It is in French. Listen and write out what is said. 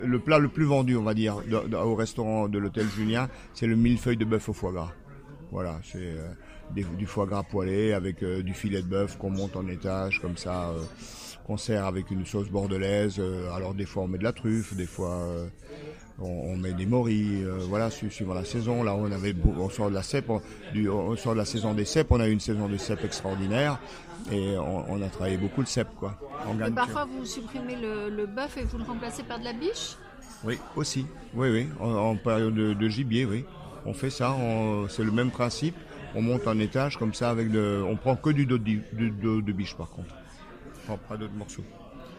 Le plat le plus vendu, on va dire, au restaurant de l'hôtel Julien, c'est le millefeuille de bœuf au foie gras. Voilà, c'est du foie gras poêlé avec du filet de bœuf qu'on monte en étage comme ça, qu'on sert avec une sauce bordelaise. Alors des fois on met de la truffe, des fois on met des morilles, voilà, suivant la saison. Là on sort de la cèpe, on sort de la saison des cèpes, on a eu une saison des cèpes extraordinaire et on a travaillé beaucoup de cèpes quoi. Et parfois vous supprimez le bœuf et vous le remplacez par de la biche? Oui, aussi. Oui, oui. En période de gibier, oui. On fait ça. C'est le même principe. On monte en étage comme ça avec on prend que du dos de biche par contre. On prend pas d'autres morceaux.